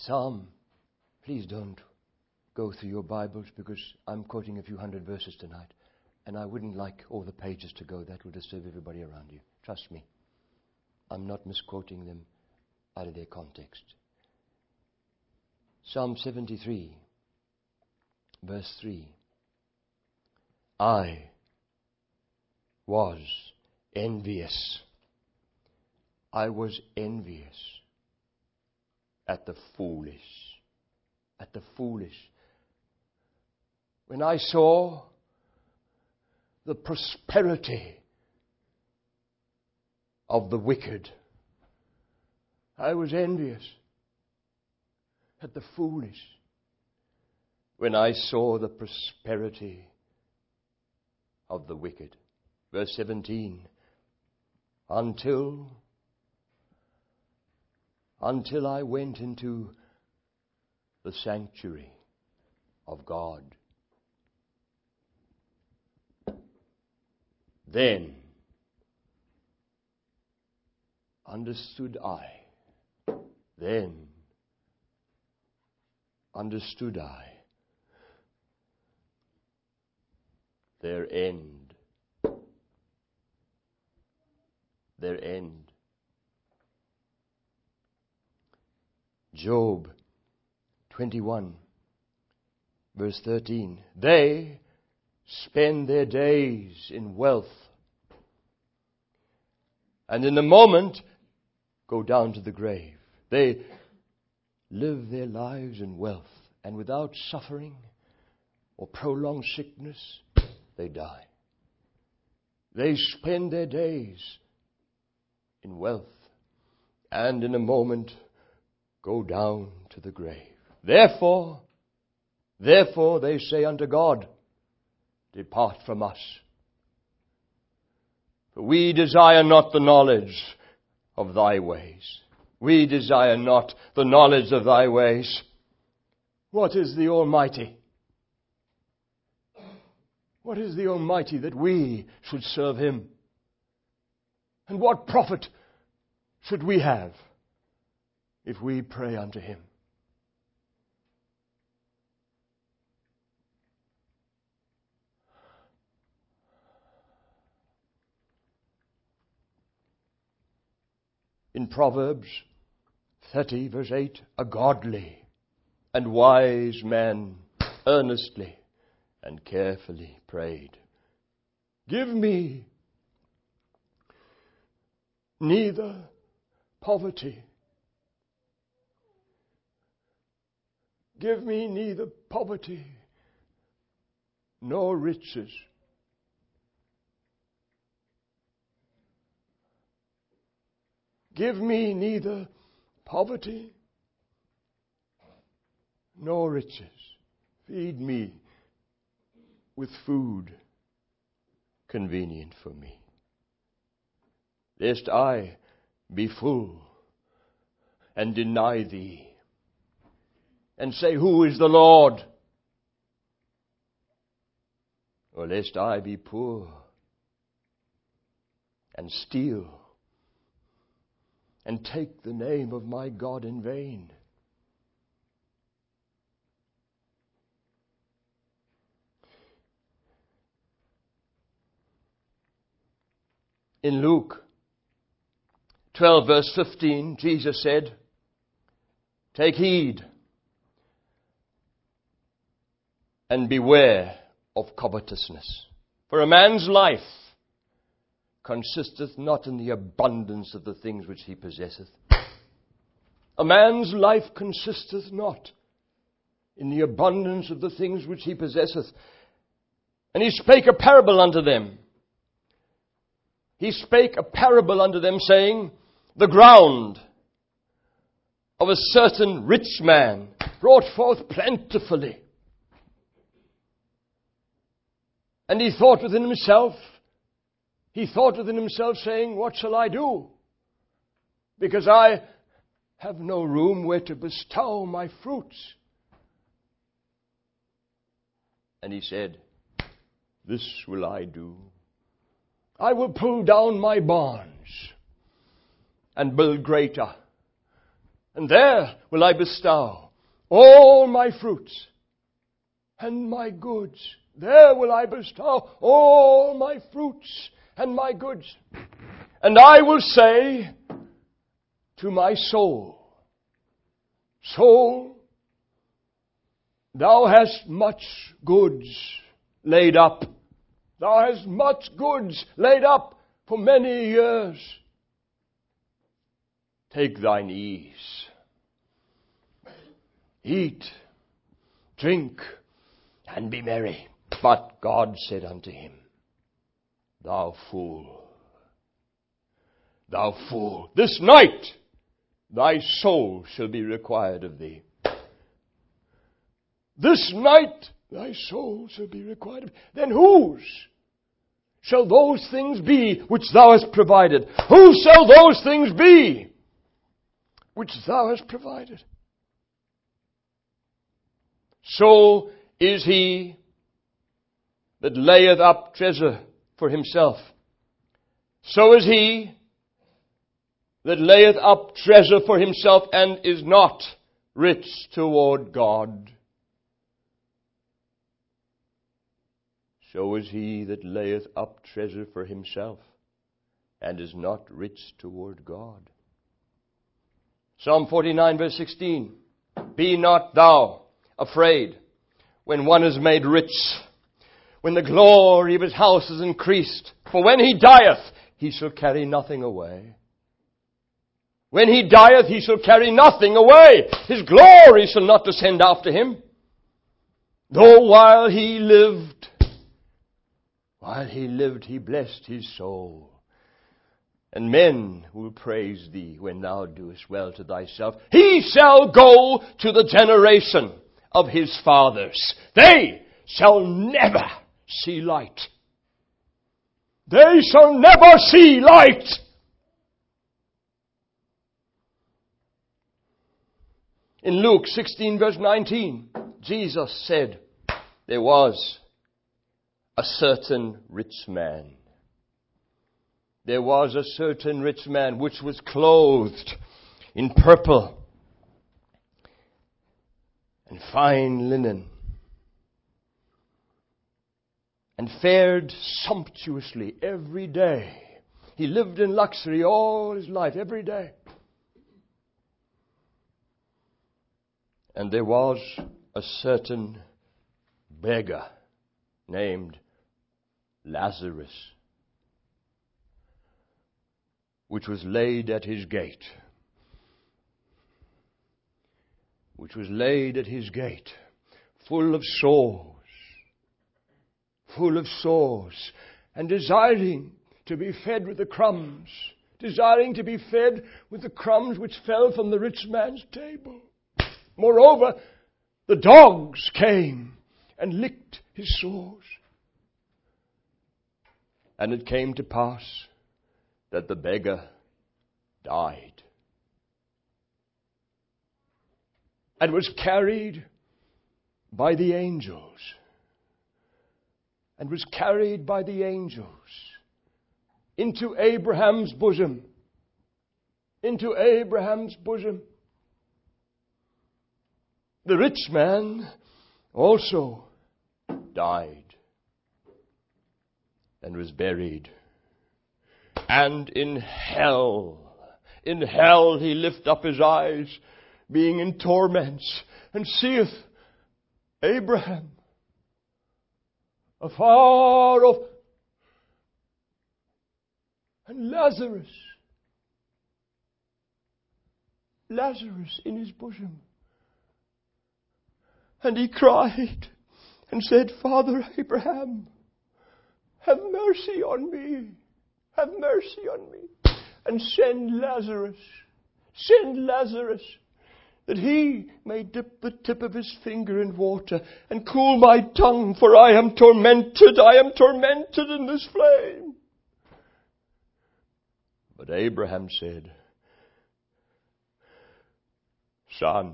Psalm, please don't go through your Bibles because I'm quoting a few hundred verses tonight. And I wouldn't like all the pages to go. That will disturb everybody around you. Trust me. I'm not misquoting them out of their context. Psalm 73, verse 3. I was envious. I was envious at the foolish. At the foolish. When I saw the prosperity of the wicked, I was envious at the foolish. When I saw the prosperity of the wicked. Verse 17. Until I went into the sanctuary of God. Then understood I. Then understood I their end. Their end. Job 21, verse 13. They spend their days in wealth, and in a moment go down to the grave. They live their lives in wealth, and without suffering or prolonged sickness, they die. They spend their days in wealth, and in a moment go down to the grave. Therefore they say unto God, depart from us. For we desire not the knowledge of thy ways. We desire not the knowledge of thy ways. What is the Almighty? What is the Almighty that we should serve him? And what profit should we have if we pray unto him? In Proverbs 30, verse 8, a godly and wise man earnestly and carefully prayed, give me neither poverty. Give me neither poverty nor riches. Give me neither poverty nor riches. Feed me with food convenient for me, lest I be full and deny thee, and say, who is the Lord? Or lest I be poor and steal and take the name of my God in vain. In Luke 12, verse 15, Jesus said, take heed and beware of covetousness. For a man's life consisteth not in the abundance of the things which he possesseth. A man's life consisteth not in the abundance of the things which he possesseth. And he spake a parable unto them. He spake a parable unto them, saying, the ground of a certain rich man brought forth plentifully. And he thought within himself, saying, what shall I do? Because I have no room where to bestow my fruits. And he said, this will I do. I will pull down my barns and build greater, And there will I bestow all my fruits and my goods. There will I bestow all my fruits and my goods. And I will say to my soul, soul, thou hast much goods laid up. Thou hast much goods laid up for many years. Take thine ease. Eat, drink, and be merry. But God said unto him, Thou fool, this night thy soul shall be required of thee. This night thy soul shall be required of thee. Then whose shall those things be which thou hast provided? Whose shall those things be which thou hast provided? So is he that layeth up treasure for himself. So is he that layeth up treasure for himself and is not rich toward God. So is he that layeth up treasure for himself and is not rich toward God. Psalm 49 verse 16. Be not thou afraid when one is made rich, when the glory of his house is increased. For when he dieth, he shall carry nothing away. When he dieth, he shall carry nothing away. His glory shall not descend after him. Though while he lived, he blessed his soul. And men will praise thee when thou doest well to thyself. He shall go to the generation of his fathers. They shall never see light. They shall never see light. In Luke 16 verse 19, Jesus said, there was a certain rich man. There was a certain rich man which was clothed in purple and fine linen, and fared sumptuously every day. He lived in luxury all his life, every day. And there was a certain beggar named Lazarus, which was laid at his gate. Full of sores, and desiring to be fed with the crumbs, which fell from the rich man's table. Moreover, the dogs came and licked his sores. And it came to pass that the beggar died and was carried by the angels. Into Abraham's bosom. The rich man also died and was buried. And in hell he lift up his eyes, being in torments, and seeth Abraham afar off, and Lazarus in his bosom. And he cried and said, Father Abraham, have mercy on me. And send Lazarus, that he may dip the tip of his finger in water and cool my tongue, for I am tormented in this flame. But Abraham said, Son,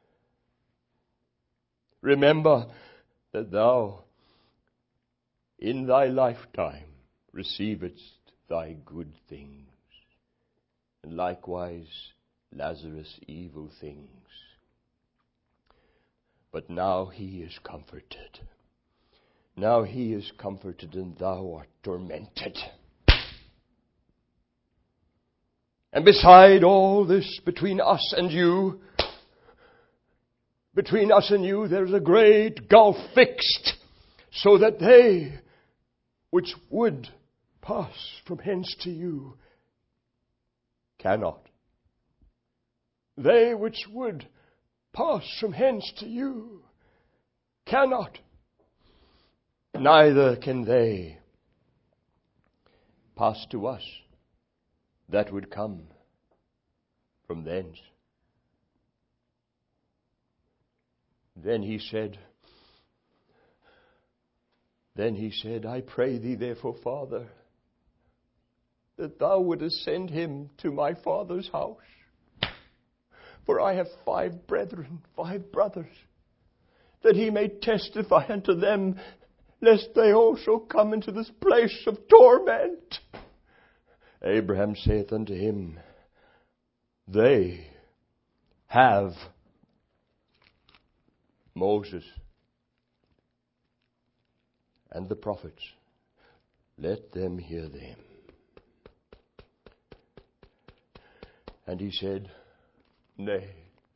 remember that thou in thy lifetime receivest thy good things, and likewise Lazarus evil things. But now he is comforted. Now he is comforted, and thou art tormented. And beside all this, between us and you, there's a great gulf fixed, so that they which would pass from hence to you cannot. They which would pass from hence to you cannot. Neither can they pass to us that would come from thence. Then he said, I pray thee therefore, Father, that thou wouldest send him to my father's house. For I have 5 brethren, 5 brothers, that he may testify unto them, lest they also come into this place of torment. Abraham saith unto him, they have Moses and the prophets. Let them hear them. And he said, Nay,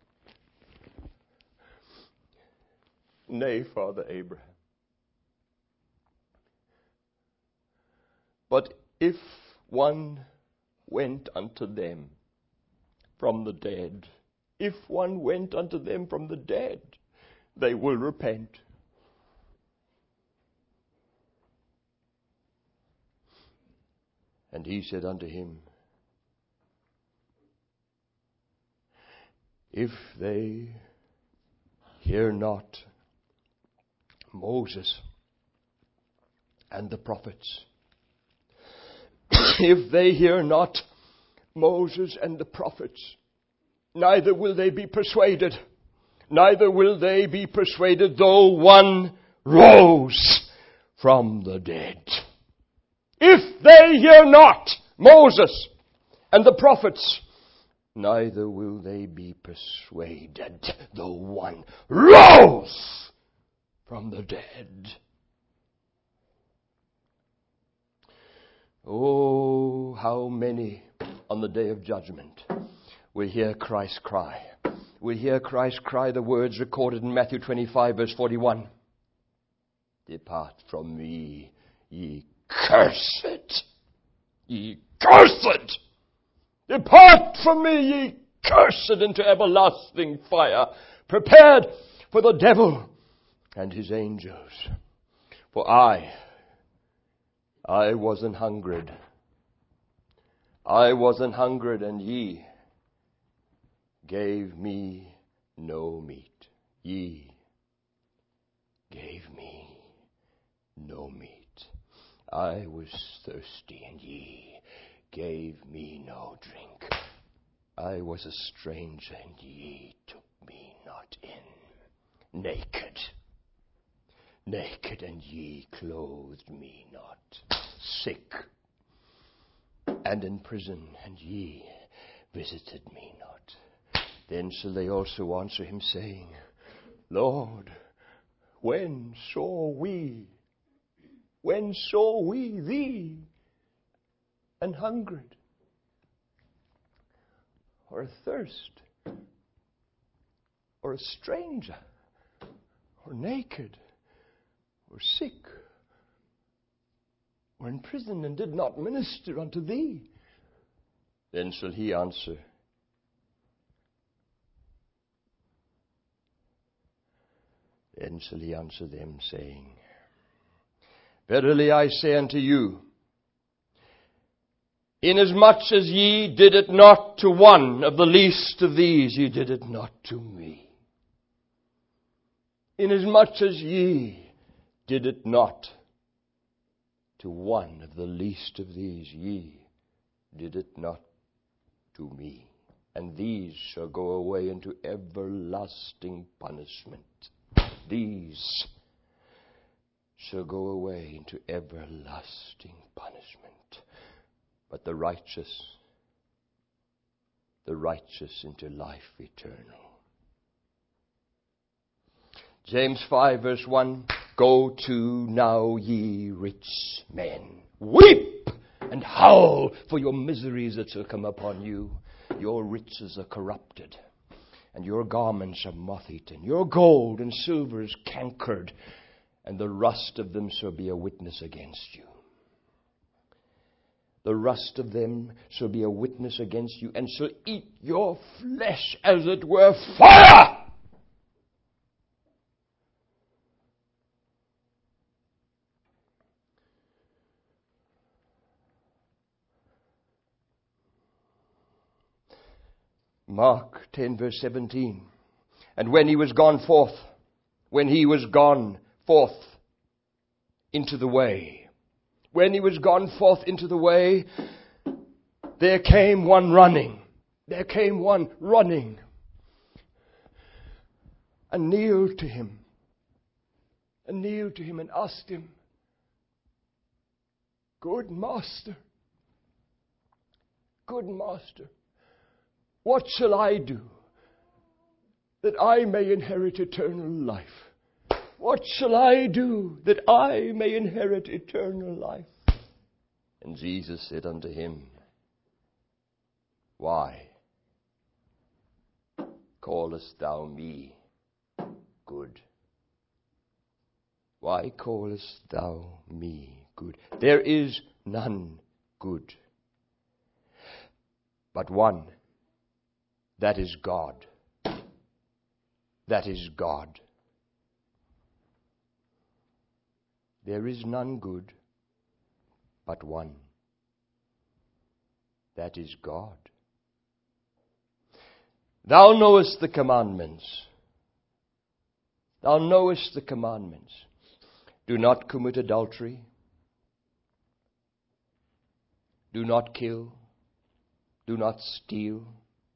Father Abraham. But if one went unto them from the dead, they will repent. And he said unto him, if they hear not Moses and the prophets, if they hear not Moses and the prophets, neither will they be persuaded. Neither will they be persuaded, though one rose from the dead. If they hear not Moses and the prophets, neither will they be persuaded, though one rose from the dead. Oh, how many on the day of judgment will hear Christ cry. Will hear Christ cry the words recorded in Matthew 25 verse 41. Depart from me, ye cursed. Ye cursed. Depart from me, ye cursed, into everlasting fire, prepared for the devil and his angels. For I was an hungered. And ye gave me no meat. Ye gave me no meat. I was thirsty, and ye gave me no drink. I was a stranger, and ye took me not in. Naked, and ye clothed me not. Sick, and in prison, and ye visited me not. Then shall they also answer him, saying, Lord, when saw we thee an hungered, or athirst, or a stranger, or naked, or sick, or in prison, and did not minister unto thee? Then shall he answer, them, saying, Verily I say unto you, inasmuch as ye did it not to one of the least of these, ye did it not to me. Inasmuch as ye did it not to one of the least of these, ye did it not to me. And these shall go away into everlasting punishment. These shall go away into everlasting punishment. But the righteous the righteous into life eternal. James 5 verse 1, go to now ye rich men. Weep and howl for your miseries that shall come upon you. Your riches are corrupted, and your garments are moth-eaten. Your gold and silver is cankered, and the rust of them shall be a witness against you. The rust of them shall be a witness against you, and shall eat your flesh as it were fire. Mark 10 verse 17. And when he was gone forth into the way, there came one running, and kneeled to him, and asked him, Good master, what shall I do that I may inherit eternal life? What shall I do that I may inherit eternal life? And Jesus said unto him, Why callest thou me good? Why callest thou me good? There is none good, but one, that is God. That is God. There is none good, but one. That is God. Thou knowest the commandments. Do not commit adultery. Do not kill. Do not steal.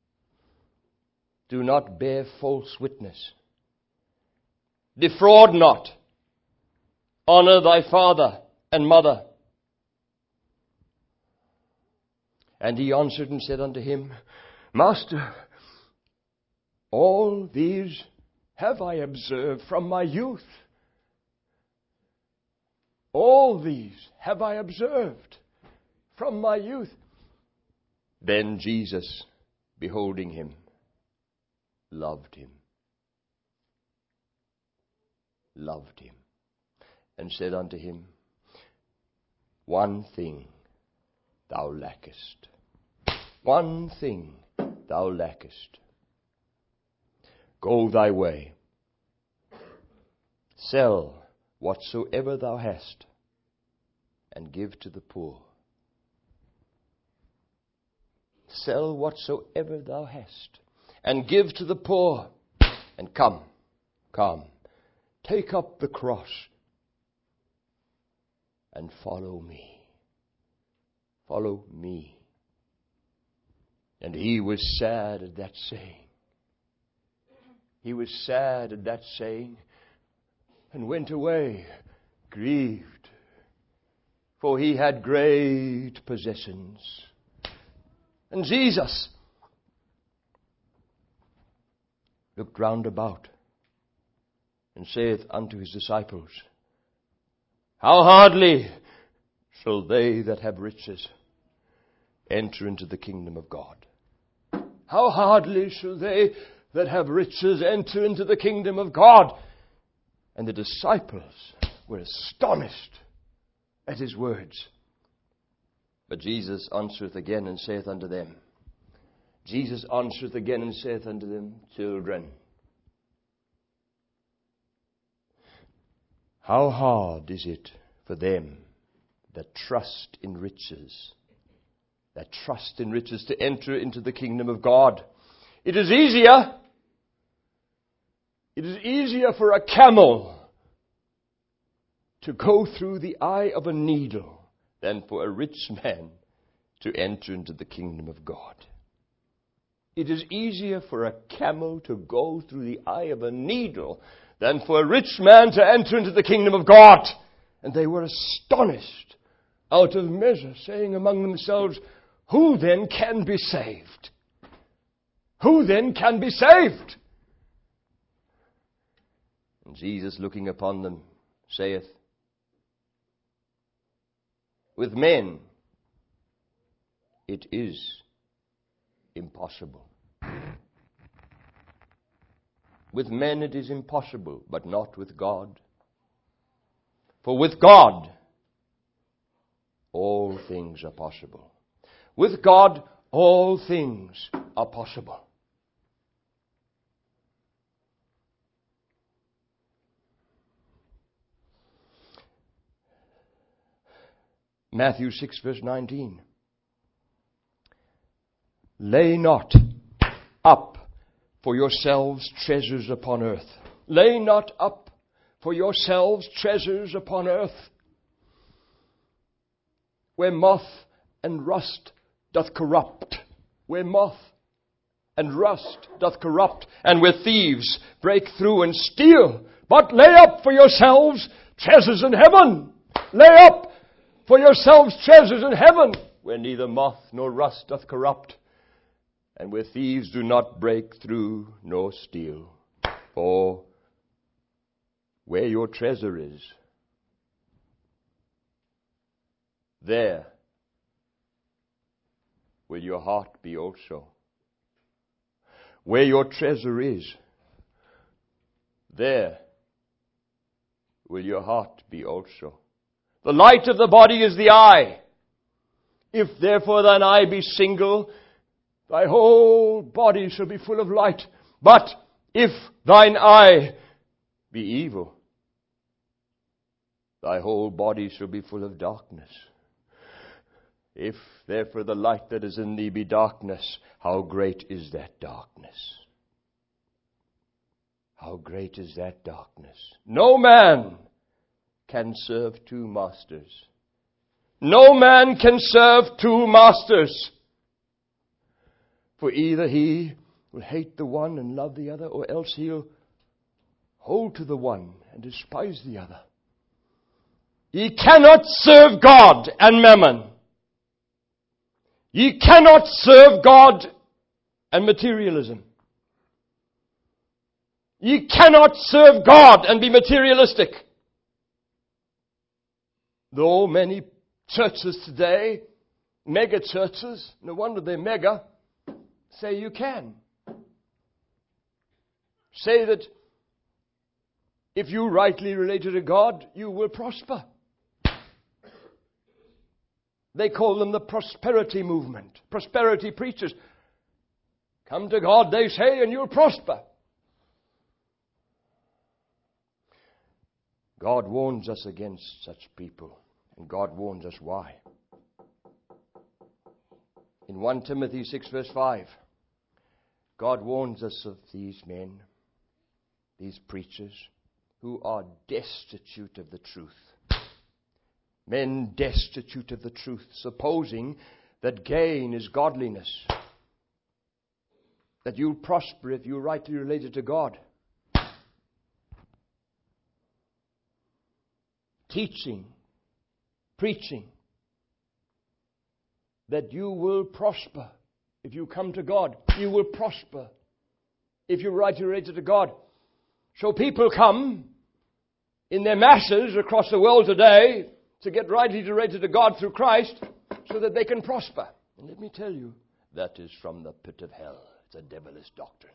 Do not bear false witness. Defraud not. Honor thy father and mother. And he answered and said unto him, Master, all these have I observed from my youth. All these have I observed from my youth. Then Jesus, beholding him, loved him, and said unto him, One thing thou lackest. One thing thou lackest. Go thy way. Sell whatsoever thou hast, and give to the poor. Sell whatsoever thou hast, and give to the poor, and come, take up the cross, and follow me. Follow me. And he was sad at that saying. And went away grieved, for he had great possessions. And Jesus looked round about, and saith unto his disciples, How hardly shall they that have riches enter into the kingdom of God? How hardly shall they that have riches enter into the kingdom of God? And the disciples were astonished at his words. But Jesus answereth again and saith unto them, Children, how hard is it for them that trust in riches, to enter into the kingdom of God? It is easier for a camel to go through the eye of a needle than for a rich man to enter into the kingdom of God. It is easier for a camel to go through the eye of a needle than for a rich man to enter into the kingdom of God. And they were astonished out of measure, saying among themselves, Who then can be saved? Who then can be saved? And Jesus, looking upon them, saith, with men it is impossible. With men it is impossible, but not with God. For with God all things are possible. With God all things are possible. Matthew 6 verse 19. Lay not up for yourselves treasures upon earth. Lay not up for yourselves treasures upon earth, where moth and rust doth corrupt, where moth and rust doth corrupt, and where thieves break through and steal. But lay up for yourselves treasures in heaven. Lay up for yourselves treasures in heaven, where neither moth nor rust doth corrupt, and where thieves do not break through nor steal. For where your treasure is, there will your heart be also. Where your treasure is, there will your heart be also. The light of the body is the eye. If therefore thine eye be single, thy whole body shall be full of light. But if thine eye be evil, thy whole body shall be full of darkness. If therefore the light that is in thee be darkness, how great is that darkness? How great is that darkness? No man can serve two masters. No man can serve two masters. For either he will hate the one and love the other, or else he'll hold to the one and despise the other. Ye cannot serve God and mammon. Ye cannot serve God and materialism. Ye cannot serve God and be materialistic. Though many churches today, mega churches, no wonder they're mega, say you can. Say that if you rightly related to God, you will prosper. They call them the prosperity movement. Prosperity preachers. Come to God, they say, and you'll prosper. God warns us against such people. And God warns us why. In 1 Timothy 6 verse 5, God warns us of these men, these preachers, who are destitute of the truth. Men destitute of the truth, supposing that gain is godliness. That you'll prosper if you're rightly related to God. Teaching, preaching, that you will prosper if you come to God. You will prosper if you're rightly related to God. So people come in their masses across the world today to get rightly related to God through Christ so that they can prosper. And let me tell you, that is from the pit of hell. It's a devilish doctrine.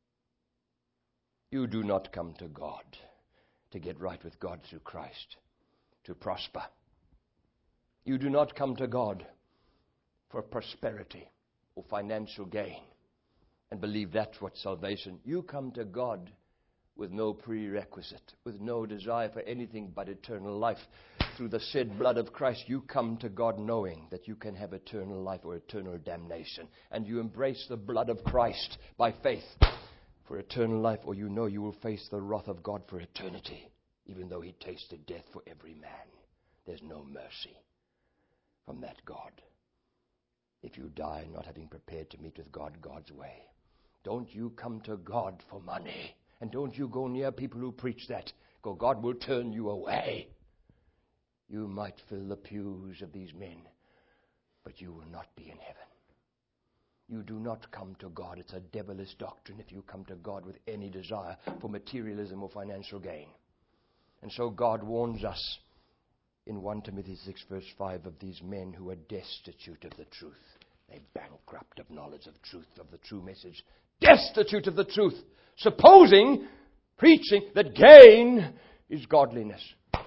You do not come to God to get right with God through Christ, to prosper. You do not come to God for prosperity or financial gain and believe that's what salvation. You come to God with no prerequisite, with no desire for anything but eternal life. Through the shed blood of Christ, you come to God knowing that you can have eternal life or eternal damnation. And you embrace the blood of Christ by faith for eternal life, or you know you will face the wrath of God for eternity, even though He tasted death for every man. There's no mercy from that God if you die not having prepared to meet with God God's way. Don't you come to God for money. And don't you go near people who preach that. God will turn you away. You might fill the pews of these men, but you will not be in heaven. you do not come to God. It's a devilish doctrine if you come to God with any desire for materialism or financial gain. And so God warns us in 1 Timothy 6 verse 5 of these men who are destitute of the truth. They're bankrupt of knowledge of truth, of the true message. Destitute of the truth. Supposing, preaching, that gain is godliness.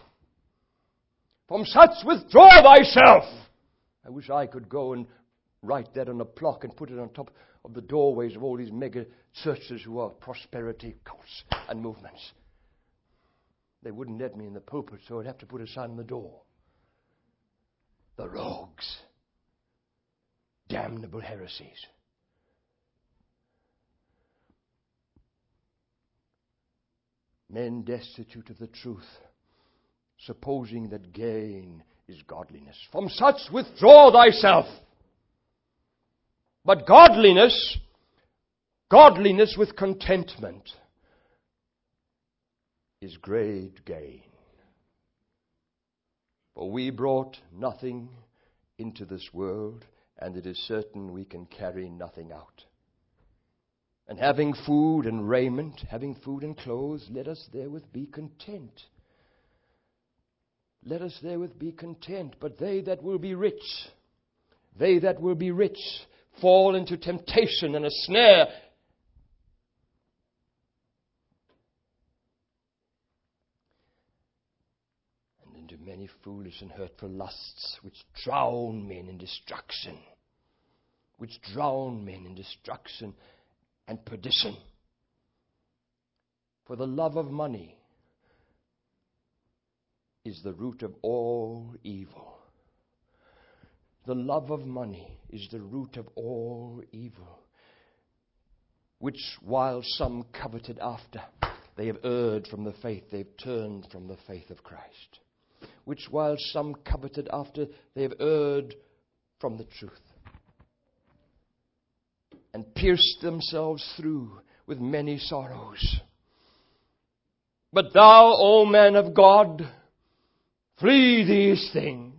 From such withdraw thyself. I wish I could go and write that on a plaque and put it on top of the doorways of all these mega churches who are prosperity cults and movements. They wouldn't let me in the pulpit, so I'd have to put a sign on the door. The rogues. Damnable heresies. Men destitute of the truth, supposing that gain is godliness. From such withdraw thyself. But godliness with contentment is great gain. For we brought nothing into this world, and it is certain we can carry nothing out. And having food and raiment, having food and clothes, let us therewith be content. Let us therewith be content. But they that will be rich, fall into temptation and a snare, and into many foolish and hurtful lusts, which drown men in destruction. And perdition. For the love of money is the root of all evil. The love of money is the root of all evil, which while some coveted after, they have erred from the faith, they've turned from the faith of Christ. Which while some coveted after, they have erred from the truth, and pierced themselves through with many sorrows. But thou, O man of God, flee these things.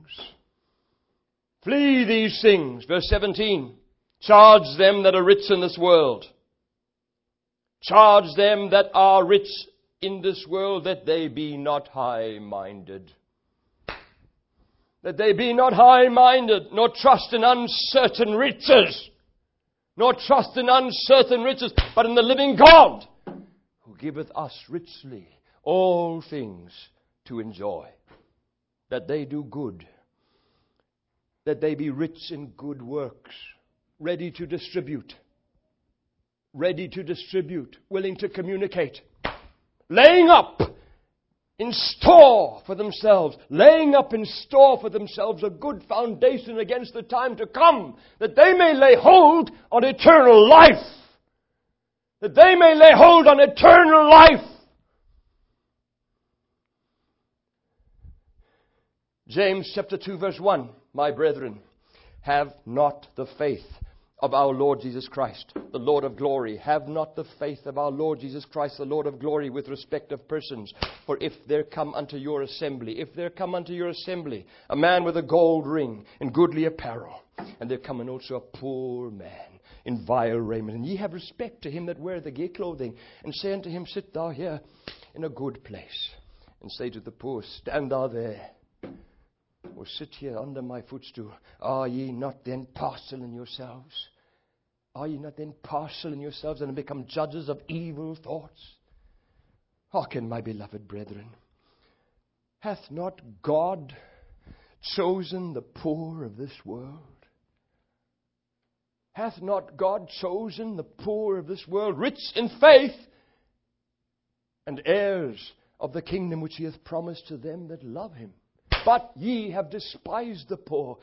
Flee these things. Verse 17. Charge them that are rich in this world. Charge them that are rich in this world, that they be not high-minded. That they be not high-minded, nor trust in uncertain riches. Nor trust in uncertain riches, but in the living God, who giveth us richly all things to enjoy. That they do good. That they be rich in good works, ready to distribute, willing to communicate, laying up in store for themselves, a good foundation against the time to come, that they may lay hold on eternal life. James chapter 2 verse 1. My brethren, have not the faith of our Lord Jesus Christ, the Lord of glory. Have not the faith of our Lord Jesus Christ, the Lord of glory, with respect of persons. For if there come unto your assembly, a man with a gold ring and goodly apparel, and there come in also a poor man in vile raiment, and ye have respect to him that wear the gay clothing, and say unto him, sit thou here in a good place, and say to the poor, stand thou there, or sit here under my footstool. Are ye not then partial in yourselves? And become judges of evil thoughts? Hearken, my beloved brethren. Hath not God chosen the poor of this world? Hath not God chosen the poor of this world, rich in faith, and heirs of the kingdom which he hath promised to them that love him? But ye have despised the poor.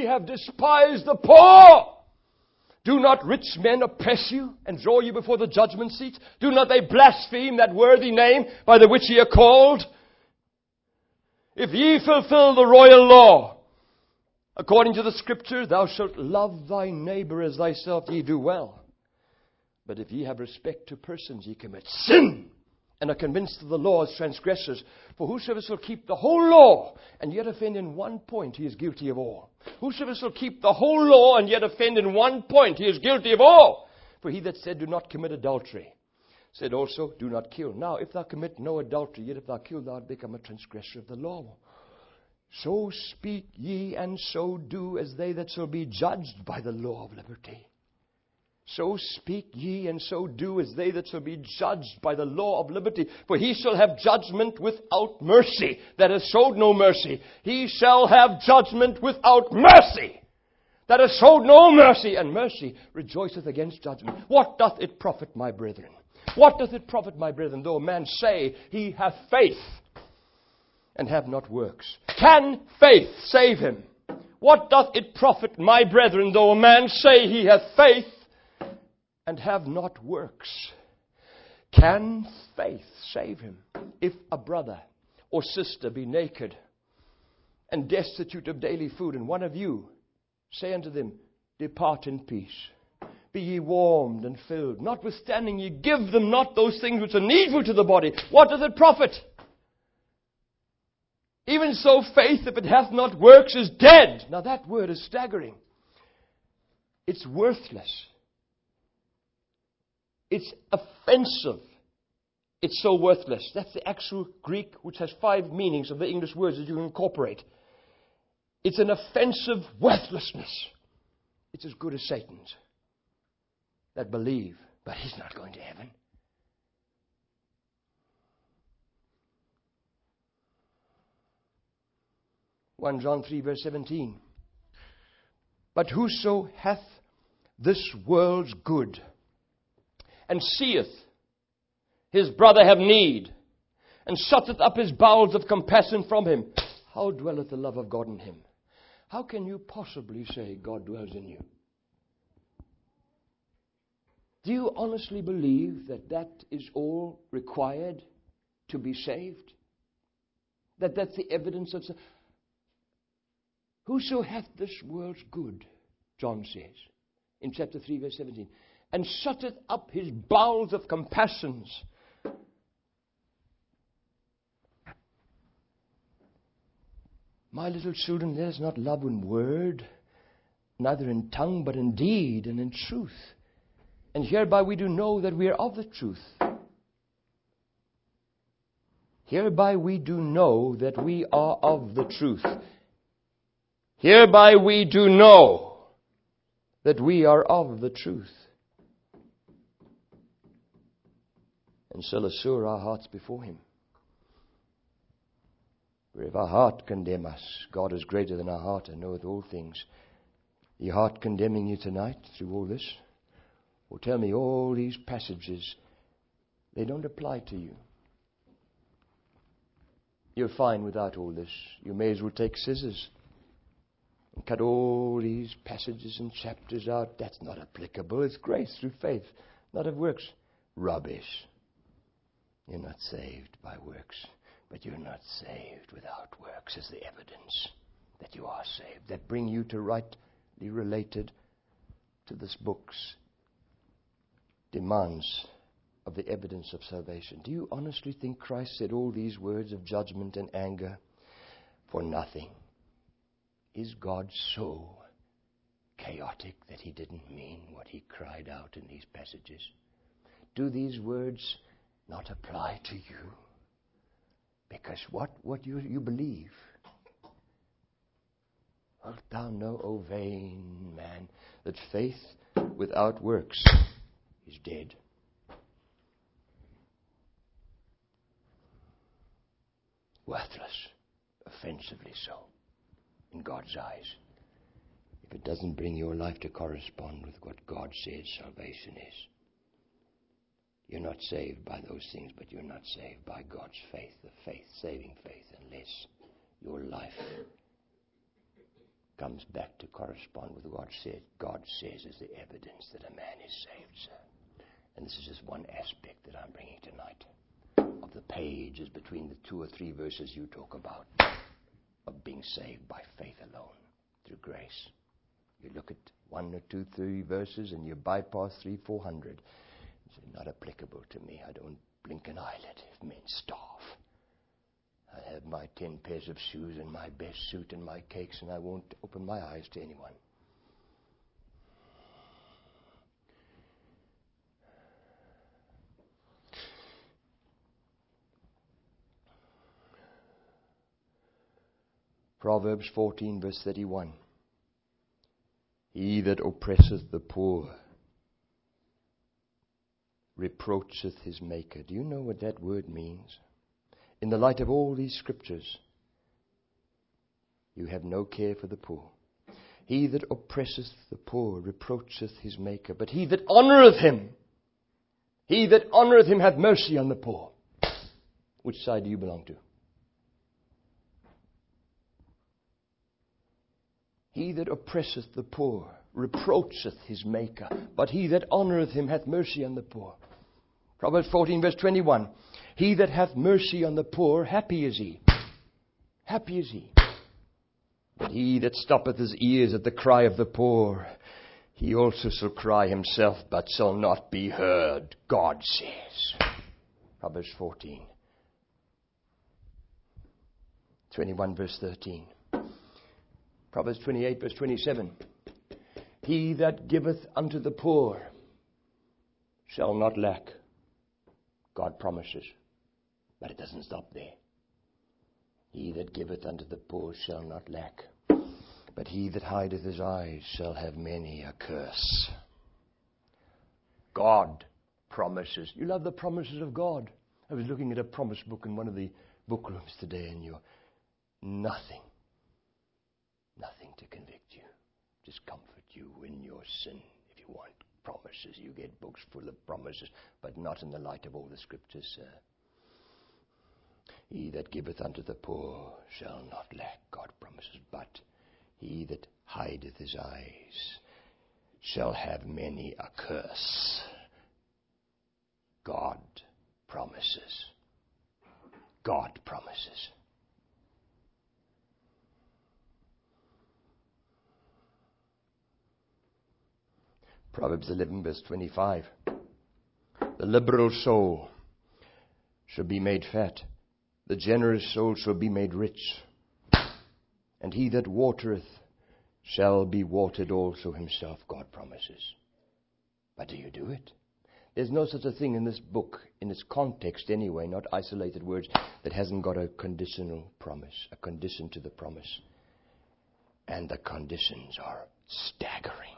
Do not rich men oppress you and draw you before the judgment seat? Do not they blaspheme that worthy name by the which ye are called? If ye fulfill the royal law, according to the Scripture, thou shalt love thy neighbor as thyself, ye do well. But if ye have respect to persons, ye commit sin and are convinced of the law as transgressors. For whosoever shall keep the whole law and yet offend in one point, he is guilty of all. Whosoever shall keep the whole law and yet offend in one point, he is guilty of all. For he that said, do not commit adultery, said also, do not kill. Now, if thou commit no adultery, yet if thou kill, thou art become a transgressor of the law. So speak ye, and so do, as they that shall be judged by the law of liberty. So speak ye, and so do, as they that shall be judged by the law of liberty. For he shall have judgment without mercy, that has showed no mercy. He shall have judgment without mercy, that has showed no mercy. And mercy rejoiceth against judgment. What doth it profit, my brethren? What doth it profit, my brethren, though a man say he hath faith and have not works? Can faith save him? What doth it profit, my brethren, though a man say he hath faith and have not works? Can faith save him? If a brother or sister be naked and destitute of daily food, and one of you say unto them, depart in peace, be ye warmed and filled, notwithstanding ye give them not those things which are needful to the body, what doth it profit? Even so, faith, if it hath not works, is dead. Now that word is staggering. It's worthless. It's offensive. It's so worthless. That's the actual Greek, which has 5 meanings of the English words that you can incorporate. It's an offensive worthlessness. It's as good as Satan's that believe, but he's not going to heaven. (1 John 3 verse 17). But whoso hath this world's good, and seeth his brother have need, and shutteth up his bowels of compassion from him, how dwelleth the love of God in him? How can you possibly say God dwells in you? Do you honestly believe that that is all required to be saved? That's the evidence of... Whoso hath this world's good, John says, in chapter 3, verse 17, and shutteth up his bowels of compassions. My little children, let us not love in word, neither in tongue, but in deed and in truth. And hereby we do know that we are of the truth. Hereby we do know that we are of the truth. Hereby we do know that we are of the truth. And shall assure our hearts before him. For if our heart condemn us, God is greater than our heart and knoweth all things. Your heart condemning you tonight through all this? Or tell me all these passages, they don't apply to you. You're fine without all this. You may as well take scissors and cut all these passages and chapters out. That's not applicable. It's grace through faith, not of works. Rubbish. You're not saved by works, but you're not saved without works as the evidence that you are saved, that bring you to rightly related to this book's demands of the evidence of salvation. Do you honestly think Christ said all these words of judgment and anger for nothing? Is God so chaotic that he didn't mean what he cried out in these passages? Do these words not apply to you? Because what you believe. Wilt thou know, O vain man, that faith without works is dead? Worthless, offensively so, in God's eyes. If it doesn't bring your life to correspond with what God says salvation is. You're not saved by those things, but you're not saved by God's faith, the faith, saving faith, unless your life comes back to correspond with what God says is the evidence that a man is saved, sir. And this is just one aspect that I'm bringing tonight of the pages between the 2 or 3 verses you talk about of being saved by faith alone, through grace. You look at 1 or 2, 3 verses and you bypass 300-400. It's not applicable to me. I don't blink an eyelid if men starve. I have my 10 pairs of shoes and my best suit and my cakes, and I won't open my eyes to anyone. Proverbs 14, verse 31. He that oppresseth the poor reproacheth his maker. Do you know what that word means? In the light of all these scriptures, you have no care for the poor. He that oppresseth the poor reproacheth his maker. But he that honoureth him hath mercy on the poor. Which side do you belong to? He that oppresseth the poor reproacheth his maker, but he that honoureth him hath mercy on the poor. Proverbs 14, verse 21. He that hath mercy on the poor, happy is he. Happy is he. But he that stoppeth his ears at the cry of the poor, he also shall cry himself, but shall not be heard, God says. Proverbs 14, 21, verse 13. Proverbs 28, verse 27. He that giveth unto the poor shall not lack. God promises. But it doesn't stop there. He that giveth unto the poor shall not lack. But he that hideth his eyes shall have many a curse. God promises. You love the promises of God. I was looking at a promise book in one of the book rooms today, and you're nothing to convict you. Just comfort you in your sin. If you want promises, you get books full of promises, but not in the light of all the scriptures, sir. He that giveth unto the poor shall not lack, God promises, but he that hideth his eyes shall have many a curse. God promises. God promises. Proverbs 11, verse 25. The liberal soul shall be made fat. The generous soul shall be made rich. And he that watereth shall be watered also himself, God promises. But do you do it? There's no such a thing in this book, in its context anyway, not isolated words, that hasn't got a conditional promise, a condition to the promise. And the conditions are staggering.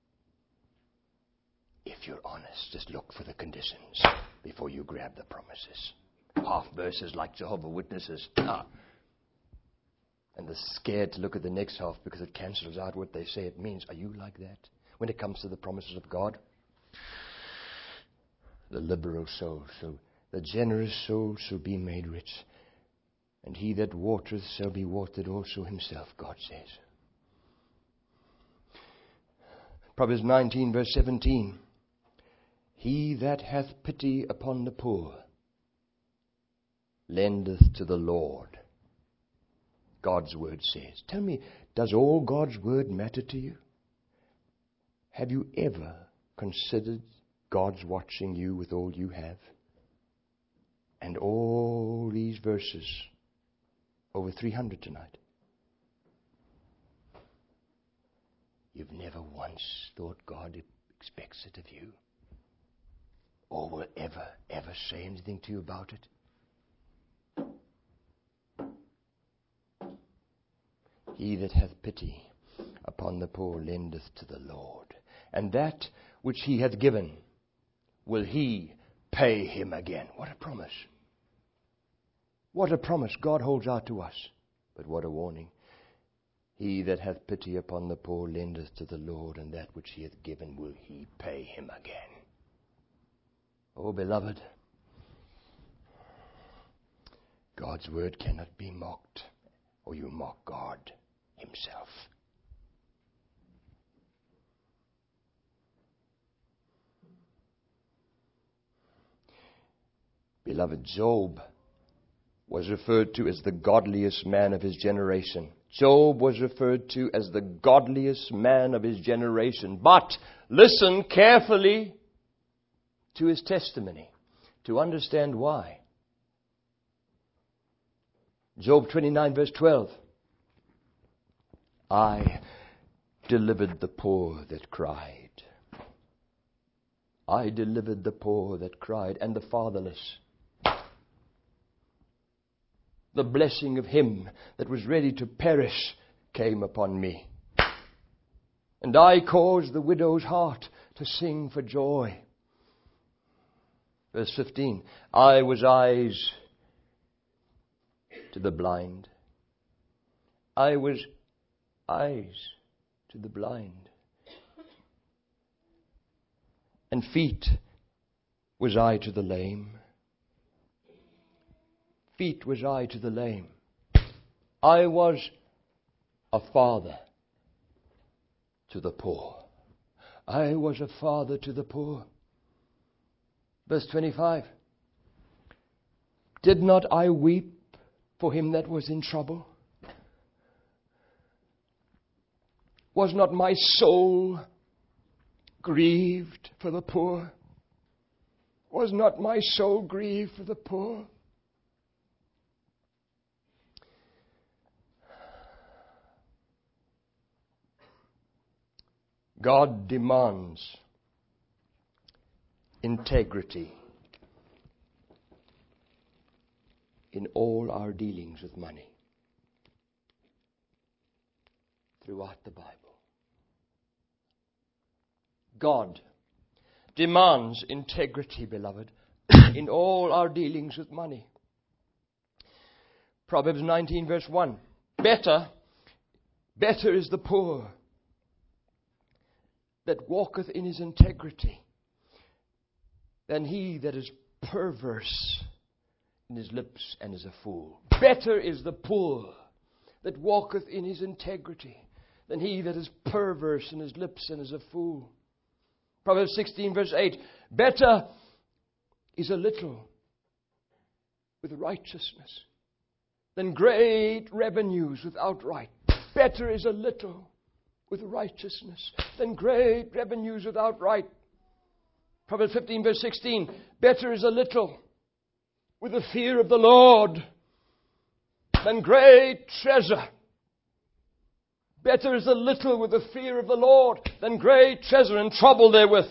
If you're honest, just look for the conditions before you grab the promises. Half verses like Jehovah's Witnesses. And they're scared to look at the next half because it cancels out what they say it means. Are you like that when it comes to the promises of God? The liberal soul, the generous soul shall be made rich. And he that watereth shall be watered also himself, God says. Proverbs 19, verse 17. He that hath pity upon the poor lendeth to the Lord. God's word says. Tell me, does all God's word matter to you? Have you ever considered God's watching you with all you have? And all these verses, over 300 tonight. You've never once thought God expects it of you? Or will ever say anything to you about it? He that hath pity upon the poor lendeth to the Lord, and that which he hath given will he pay him again. What a promise. What a promise God holds out to us. But what a warning. He that hath pity upon the poor lendeth to the Lord, and that which he hath given will he pay him again. Oh, beloved, God's word cannot be mocked, or you mock God himself. Beloved, Job was referred to as the godliest man of his generation. Job was referred to as the godliest man of his generation. But listen carefully to his testimony to understand why. Job 29 verse 12. I delivered the poor that cried. I delivered the poor that cried, and the fatherless. The blessing of him that was ready to perish came upon me. And I caused the widow's heart to sing for joy. Verse 15. I was eyes to the blind. I was eyes to the blind. And feet was I to the lame. Feet was I to the lame. I was a father to the poor. I was a father to the poor. Verse 25. Did not I weep for him that was in trouble? Was not my soul grieved for the poor? Was not my soul grieved for the poor? God demands integrity in all our dealings with money throughout the Bible. God demands integrity, beloved, in all our dealings with money. Proverbs 19 verse 1. Better is the poor that walketh in his integrity than he that is perverse in his lips and is a fool. Better is the poor that walketh in his integrity than he that is perverse in his lips and is a fool. Proverbs 16 verse 8. Better is a little with righteousness than great revenues without right. Better is a little with righteousness than great revenues without right. Proverbs 15 verse 16. Better is a little with the fear of the Lord than great treasure. Better is a little with the fear of the Lord than great treasure and trouble therewith.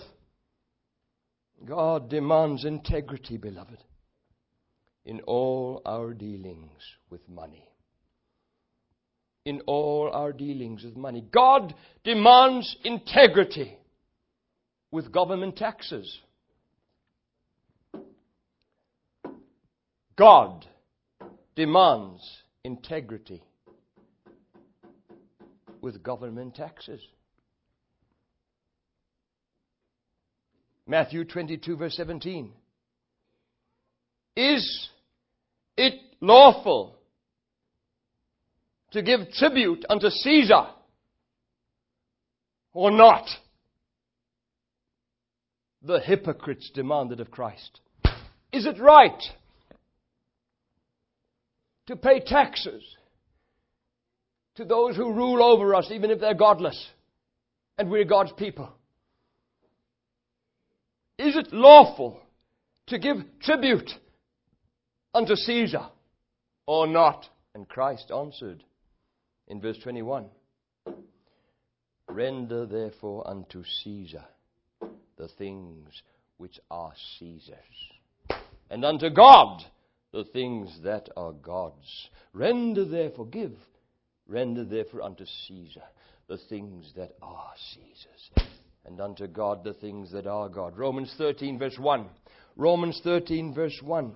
God demands integrity, beloved, in all our dealings with money. In all our dealings with money. God demands integrity with government taxes. God demands integrity with government taxes. Matthew 22 verse 17. Is it lawful to give tribute unto Caesar or not? The hypocrites demanded of Christ. Is it right to pay taxes to those who rule over us, even if they're godless, and we're God's people? Is it lawful to give tribute unto Caesar or not? And Christ answered in verse 21, render therefore unto Caesar the things which are Caesar's, and unto God the things that are God's. Render therefore unto Caesar the things that are Caesar's, and unto God the things that are God. Romans 13 verse 1. Romans 13 verse 1.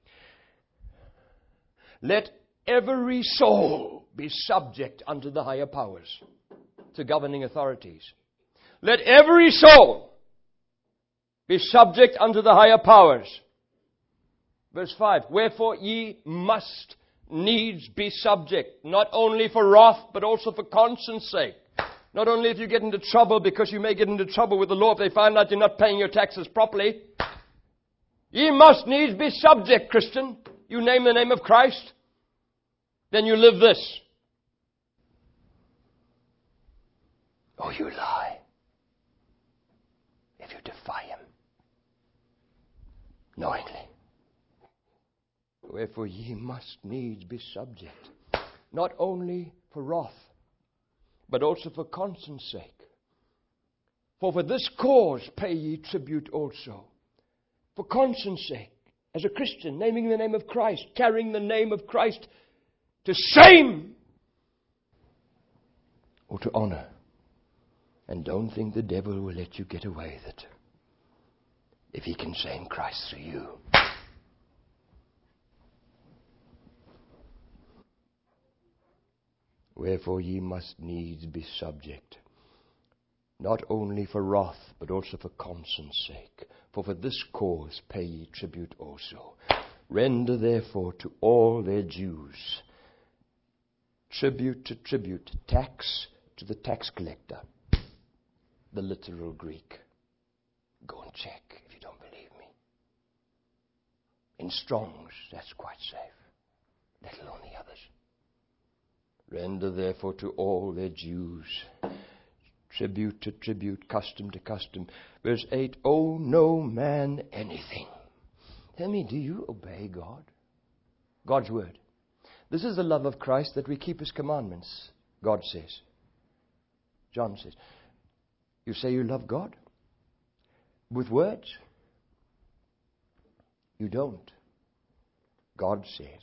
Let every soul be subject unto the higher powers, to governing authorities. Let every soul be subject unto the higher powers. Verse 5. Wherefore ye must needs be subject, not only for wrath, but also for conscience sake. Not only if you get into trouble, because you may get into trouble with the law if they find out you're not paying your taxes properly. Ye must needs be subject, Christian. You name the name of Christ, then you live this. Oh, you lie if you defy him. knowingly. Wherefore ye must needs be subject, not only for wrath, but also for conscience sake. For this cause pay ye tribute also. For conscience sake, as a Christian, naming the name of Christ, carrying the name of Christ to shame or to honor. And don't think the devil will let you get away with it if he can shame Christ through you. Wherefore ye must needs be subject, not only for wrath, but also for conscience sake. For this cause pay ye tribute also. Render therefore to all their dues. Tribute to tribute, tax to the tax collector. The literal Greek. Go and check if you don't believe me. In Strong's, that's quite safe. Let alone the others. Render therefore to all their dues. Tribute to tribute, custom to custom. Verse 8, owe no man anything. Tell me, do you obey God? God's word. This is the love of Christ, that we keep his commandments, God says. John says. You say you love God? With words? You don't. God says,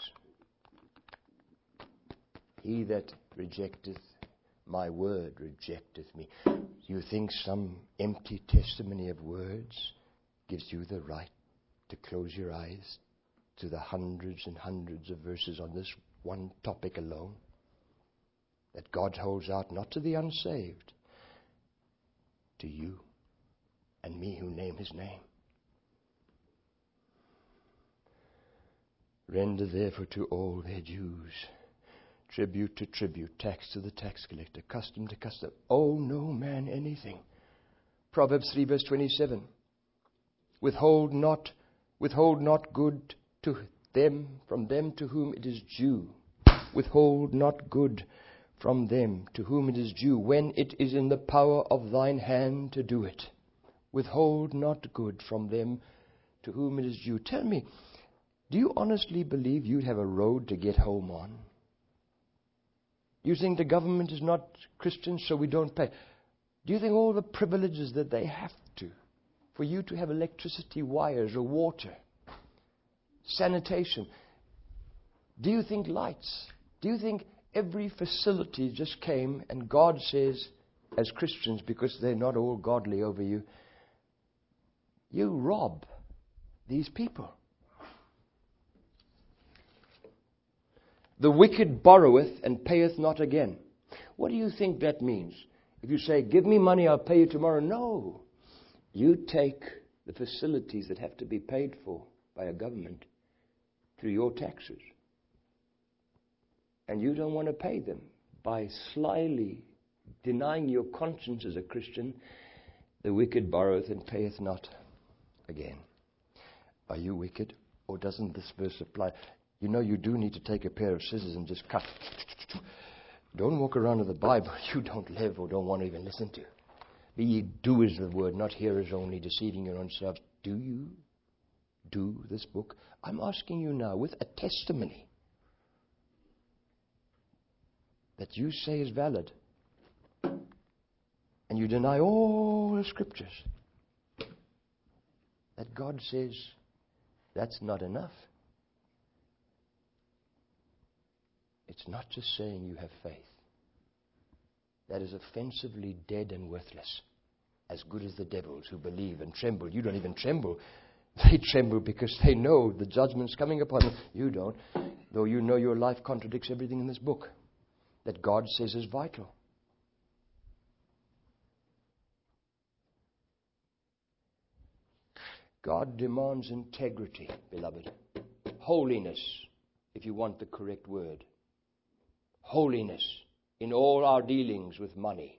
he that rejecteth my word rejecteth me. You think some empty testimony of words gives you the right to close your eyes to the hundreds and hundreds of verses on this one topic alone? That God holds out not to the unsaved, to you and me who name his name. Render therefore to all their dues. Tribute to tribute, tax to the tax collector, custom to custom. Owe no man anything. Proverbs 3 verse 27. Withhold not good to them from them to whom it is due. Withhold not good from them to whom it is due, when it is in the power of thine hand to do it. Withhold not good from them to whom it is due. Tell me, do you honestly believe you'd have a road to get home on? You think the government is not Christian, so we don't pay? Do you think all the privileges that they have to, for you to have electricity wires or water, sanitation, do you think lights, do you think every facility just came and God says, as Christians, because they're not all godly over you, you rob these people? The wicked borroweth and payeth not again. What do you think that means? If you say, give me money, I'll pay you tomorrow. No. You take the facilities that have to be paid for by a government through your taxes. And you don't want to pay them. By slyly denying your conscience as a Christian, the wicked borroweth and payeth not again. Are you wicked? Or doesn't this verse apply? You know, you do need to take a pair of scissors and just cut. Don't walk around with the Bible you don't live or don't want to even listen to. Be ye doers of the word, not hearers only, deceiving your own selves. Do you do this book? I'm asking you now with a testimony that you say is valid, and you deny all the scriptures, that God says that's not enough. It's not just saying you have faith. That is offensively dead and worthless. As good as the devils who believe and tremble. You don't even tremble. They tremble because they know the judgment's coming upon them. You don't. Though you know your life contradicts everything in this book that God says is vital. God demands integrity, beloved. Holiness, if you want the correct word. Holiness in all our dealings with money.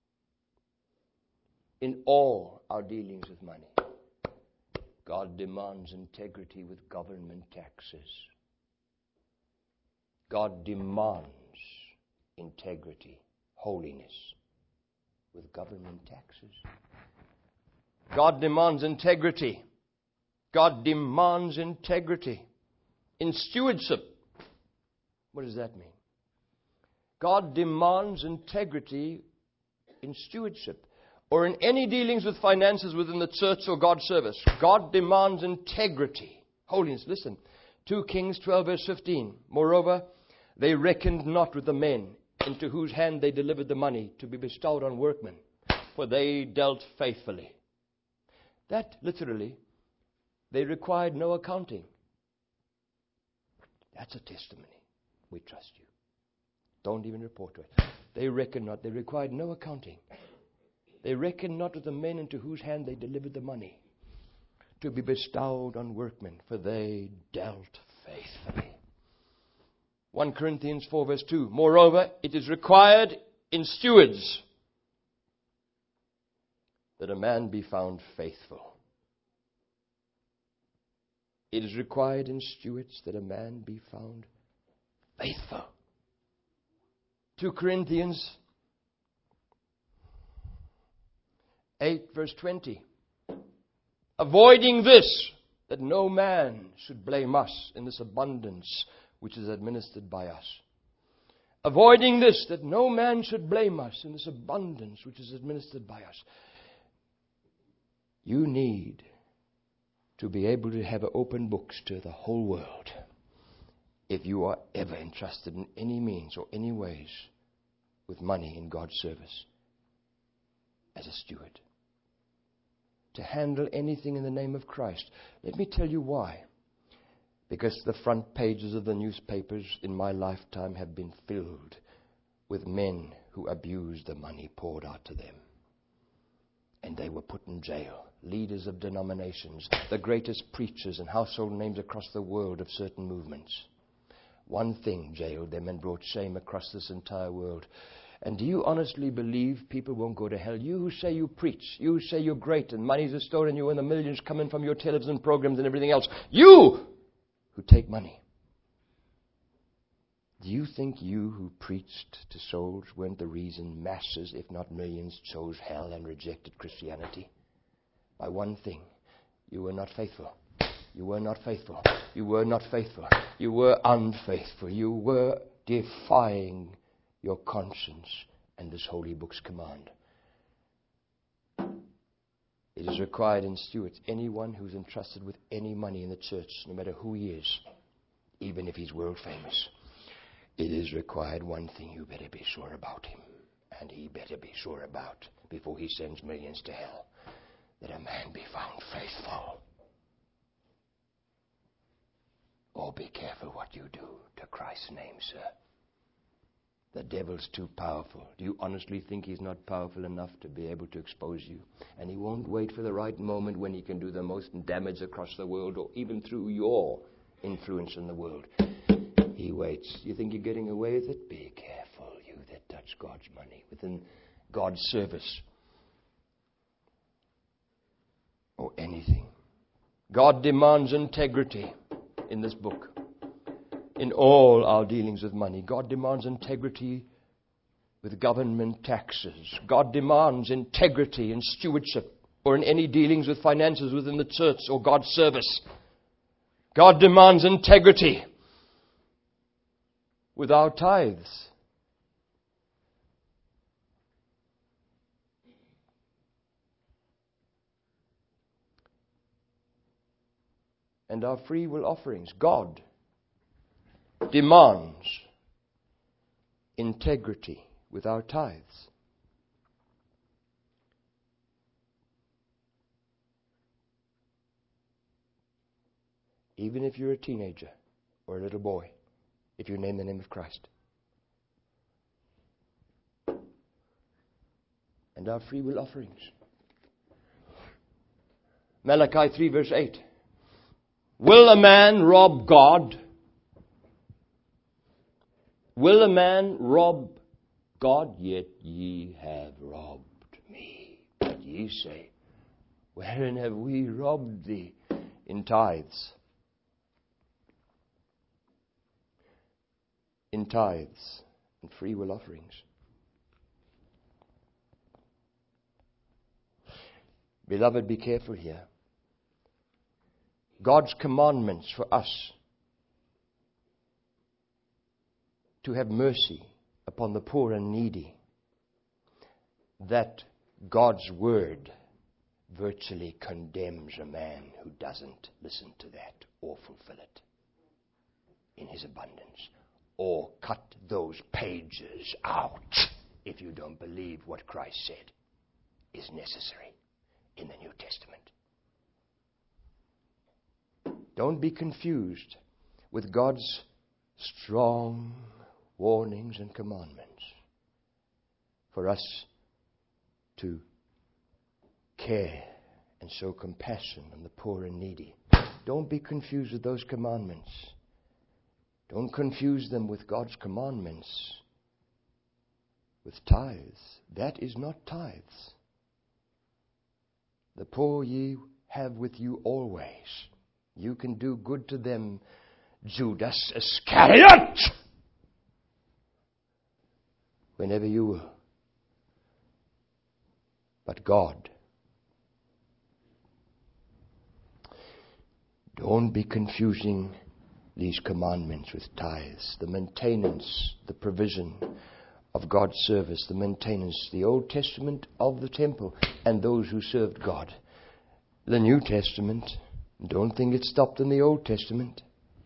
In all our dealings with money. God demands integrity with government taxes. God demands integrity, holiness with government taxes. God demands integrity God demands integrity in stewardship. What does that mean? God demands integrity in stewardship, or in any dealings with finances within the church or God's service. God demands integrity. Holiness. Listen. 2 Kings 12 verse 15. Moreover, they reckoned not with the men into whose hand they delivered the money to be bestowed on workmen, for they dealt faithfully. That literally, they required no accounting. That's a testimony. We trust you. Don't even report to it. They reckoned not. They required no accounting. They reckoned not with the men into whose hand they delivered the money to be bestowed on workmen, for they dealt faithfully. 1 Corinthians 4 verse 2. Moreover, it is required in stewards that a man be found faithful. It is required in stewards that a man be found faithful. 2 Corinthians 8 verse 20. Avoiding this, that no man should blame us in this abundance which is administered by us. Avoiding this, that no man should blame us in this abundance which is administered by us. You need to be able to have open books to the whole world if you are ever entrusted in any means or any ways with money in God's service as a steward. To handle anything in the name of Christ. Let me tell you why. Because the front pages of the newspapers in my lifetime have been filled with men who abused the money poured out to them. And they were put in jail. Leaders of denominations, the greatest preachers and household names across the world of certain movements. One thing jailed them and brought shame across this entire world. And do you honestly believe people won't go to hell? You who say you preach, you who say you're great and money's restored and you and the millions come in from your television programs and everything else. You who take money. Do you think you who preached to souls weren't the reason masses, if not millions, chose hell and rejected Christianity? By one thing, you were not faithful. You were not faithful. You were not faithful. You were unfaithful. You were defying your conscience and this holy book's command. It is required in stewards, anyone who's entrusted with any money in the church, no matter who he is, even if he's world famous, it is required one thing you better be sure about him, and he better be sure about before he sends millions to hell, that a man be found faithful. Oh, be careful what you do to Christ's name, sir. The devil's too powerful. Do you honestly think he's not powerful enough to be able to expose you? And he won't wait for the right moment when he can do the most damage across the world, or even through your influence in the world. He waits. You think you're getting away with it? Be careful, you that touch God's money within God's service or anything. God demands integrity in this book. In all our dealings with money, God demands integrity with government taxes. God demands integrity in stewardship or in any dealings with finances within the church or God's service. God demands integrity with our tithes. And our free will offerings. God demands integrity with our tithes. Even if you're a teenager or a little boy, if you name the name of Christ. And our free will offerings. Malachi 3 verse 8. Will a man rob God? Will a man rob God? Yet ye have robbed me. But ye say, wherein have we robbed thee? In tithes. In tithes and free will offerings. Beloved, be careful here. God's commandments for us to have mercy upon the poor and needy, that God's word virtually condemns a man who doesn't listen to that or fulfill it in his abundance, or cut those pages out if you don't believe what Christ said is necessary in the New Testament. Don't be confused with God's strong warnings and commandments for us to care and show compassion on the poor and needy. Don't be confused with those commandments. Don't confuse them with God's commandments with tithes. That is not tithes. The poor ye have with you always. You can do good to them, Judas Iscariot, whenever you will. But God, don't be confusing these commandments with tithes, the maintenance, the provision of God's service, the maintenance, the Old Testament of the temple and those who served God. The New Testament, don't think it stopped in the Old Testament.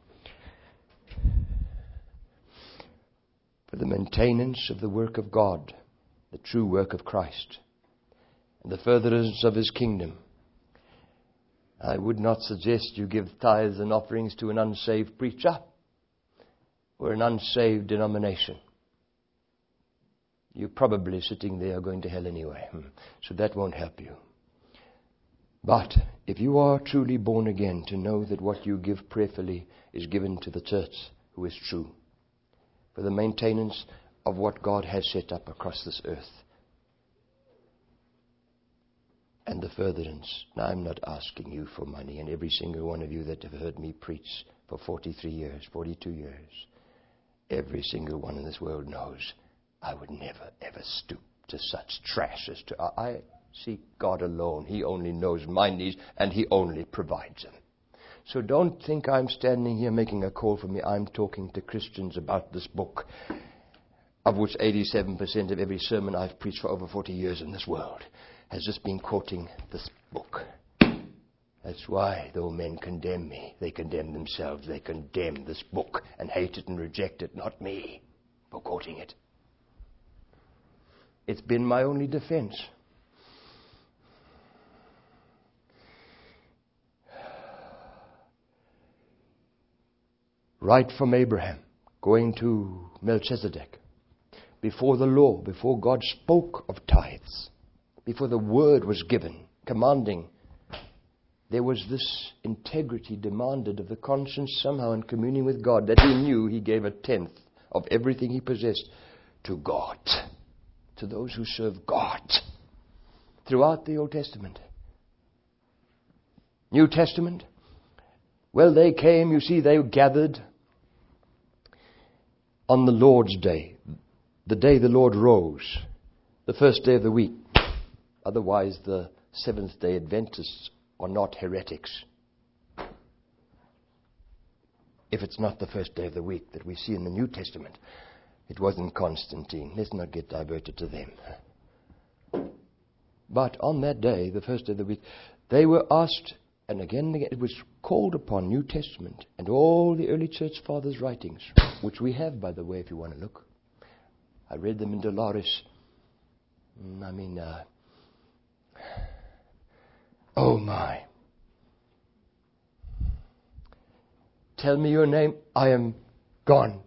For the maintenance of the work of God, the true work of Christ, and the furtherance of His kingdom. I would not suggest you give tithes and offerings to an unsaved preacher or an unsaved denomination. You're probably sitting there going to hell anyway, so that won't help you. But if you are truly born again, to know that what you give prayerfully is given to the church who is true, for the maintenance of what God has set up across this earth, and the furtherance. Now, I'm not asking you for money, and every single one of you that have heard me preach for 43 years, 42 years, every single one in this world knows I would never, ever stoop to such trash as to... I seek God alone. He only knows my needs, and He only provides them. So don't think I'm standing here making a call for me. I'm talking to Christians about this book, of which 87% of every sermon I've preached for over 40 years in this world has just been quoting this book. That's why, though men condemn me, they condemn themselves. They condemn this book and hate it and reject it, not me, for quoting it. It's been my only defense. Right from Abraham, going to Melchizedek, before the law, before God spoke of tithes, before the word was given, commanding, there was this integrity demanded of the conscience somehow in communion with God, that he knew he gave a tenth of everything he possessed to God, to those who serve God, throughout the Old Testament. New Testament, well, they came, you see, they gathered on the Lord's Day, the day the Lord rose, the first day of the week. Otherwise, the Seventh-day Adventists are not heretics. If it's not the first day of the week that we see in the New Testament, it wasn't Constantine. Let's not get diverted to them. But on that day, the first day of the week, they were asked, and again, it was called upon, New Testament and all the early church fathers' writings, which we have, by the way, if you want to look. I read them in Dolores. Oh my. Tell me your name. I am gone.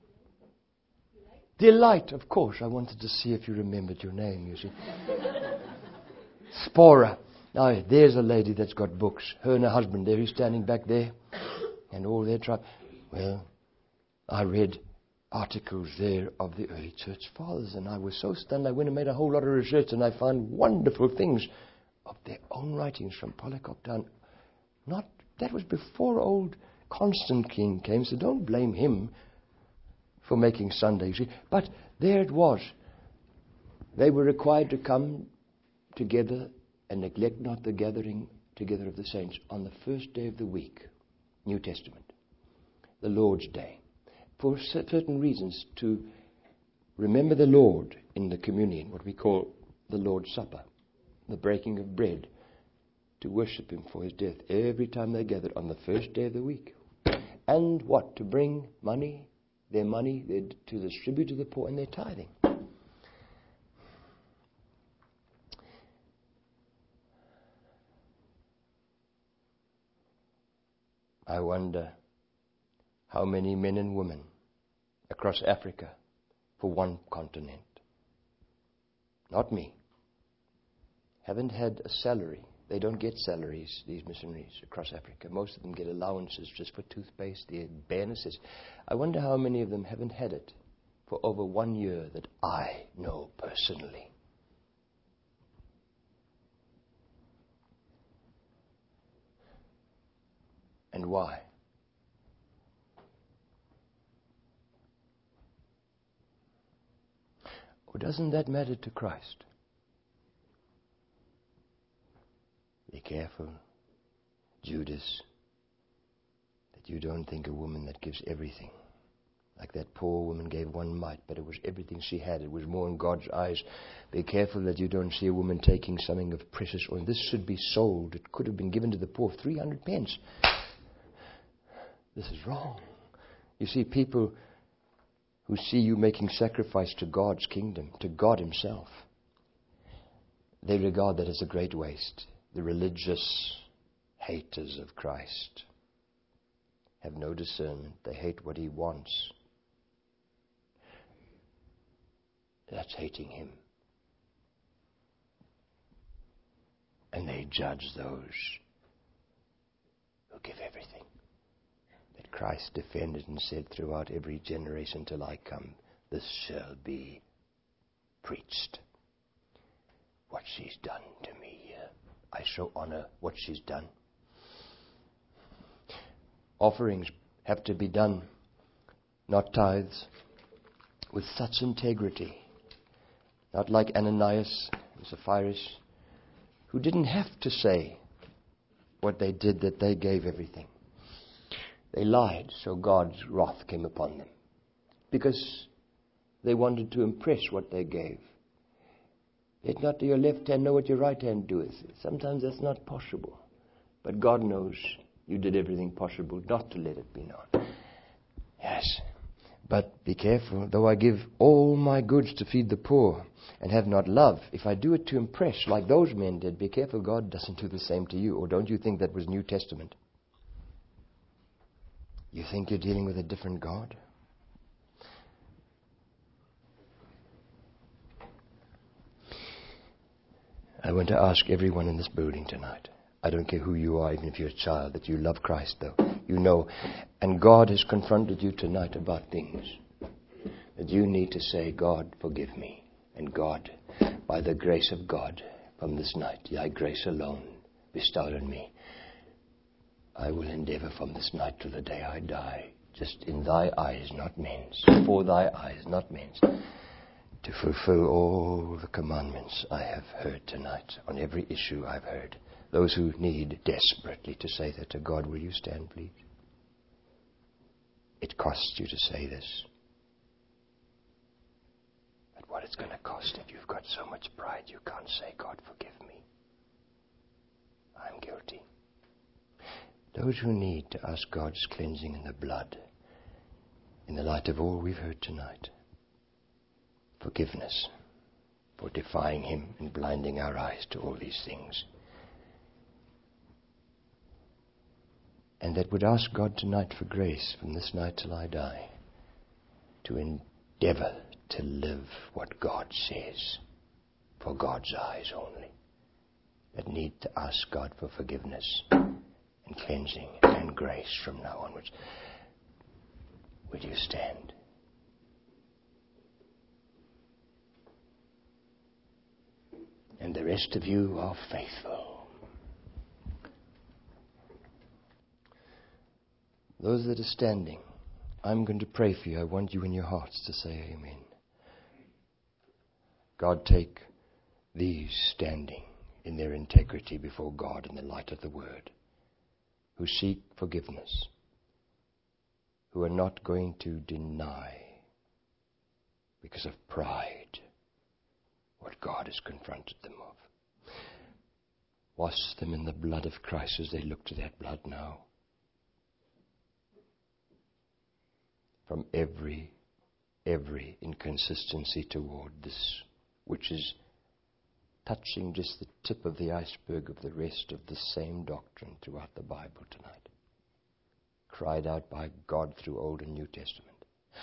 Delight, of course. I wanted to see if you remembered your name, you see. Spora. Now, there's a lady that's got books. Her and her husband there, he's standing back there. And all their tribe. Well, I read articles there of the early church fathers, and I was so stunned. I went and made a whole lot of research, and I found wonderful things of their own writings from Polycarp down. That was before old Constantine came, so don't blame him for making Sundays. But there it was. They were required to come together and neglect not the gathering together of the saints on the first day of the week, New Testament, the Lord's Day, for certain reasons, to remember the Lord in the communion, what we call the Lord's Supper, the breaking of bread, to worship Him for His death, every time they gathered on the first day of the week. And what? To bring their money to distribute to the poor, and their tithing. I wonder how many men and women across Africa for one continent, not me, haven't had a salary. They don't get salaries, these missionaries across Africa. Most of them get allowances just for toothpaste, their bare necessities. I wonder how many of them haven't had it for over 1 year that I know personally. And why? Or doesn't that matter to Christ? Be careful, Judas, that you don't think a woman that gives everything, like that poor woman gave one mite, but it was everything she had. It was more in God's eyes. Be careful that you don't see a woman taking something of precious oil. This should be sold. It could have been given to the poor, 300 pence. This is wrong. You see, people who see you making sacrifice to God's kingdom, to God Himself, they regard that as a great waste. The religious haters of Christ have no discernment. They hate what He wants. That's hating Him. And they judge those who give everything. That Christ defended and said throughout every generation till I come, this shall be preached. What she's done to me here. I so honor what she's done. Offerings have to be done, not tithes, with such integrity. Not like Ananias and Sapphira, who didn't have to say what they did, that they gave everything. They lied, so God's wrath came upon them. Because they wanted to impress what they gave. Let not your left hand know what your right hand doeth. Sometimes that's not possible. But God knows you did everything possible not to let it be known. Yes. But be careful. Though I give all my goods to feed the poor and have not love, if I do it to impress like those men did, be careful God doesn't do the same to you. Or don't you think that was New Testament? You think you're dealing with a different God? I want to ask everyone in this building tonight. I don't care who you are, even if you're a child, that you love Christ, though. You know. And God has confronted you tonight about things that you need to say, God, forgive me. And God, by the grace of God, from this night, thy grace alone bestowed on me, I will endeavor from this night to the day I die, just in thy eyes, not men's, for thy eyes, not men's, to fulfill all the commandments I have heard tonight on every issue I've heard. Those who need desperately to say that to God, will you stand, please? It costs you to say this. But what it's going to cost if you've got so much pride you can't say, God, forgive me. I'm guilty. Those who need to ask God's cleansing in the blood, in the light of all we've heard tonight, forgiveness for defying Him and blinding our eyes to all these things. And that would ask God tonight for grace from this night till I die to endeavor to live what God says for God's eyes only. That need to ask God for forgiveness and cleansing and grace from now onwards. Would you stand? And the rest of you are faithful. Those that are standing, I'm going to pray for you. I want you in your hearts to say amen. God, take these standing in their integrity before God in the light of the Word, who seek forgiveness, who are not going to deny because of pride what God has confronted them of. Wash them in the blood of Christ as they look to that blood now. From every inconsistency toward this, which is touching just the tip of the iceberg of the rest of the same doctrine throughout the Bible tonight. Cried out by God through Old and New Testament.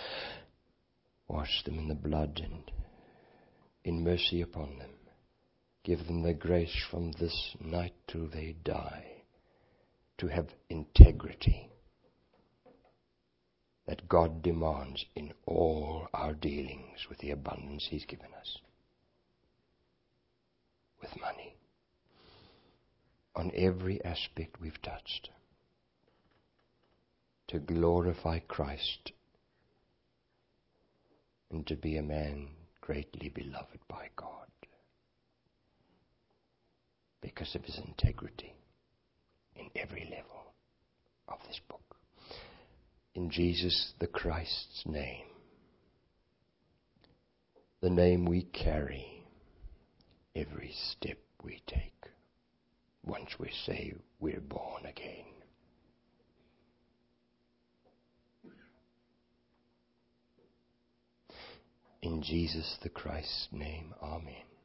Wash them in the blood and in mercy upon them. Give them the grace from this night till they die to have integrity that God demands in all our dealings with the abundance He's given us. With money. On every aspect we've touched. To glorify Christ and to be a man greatly beloved by God because of his integrity in every level of this book. In Jesus the Christ's name, the name we carry every step we take once we say we're born again. In Jesus the Christ's name, amen.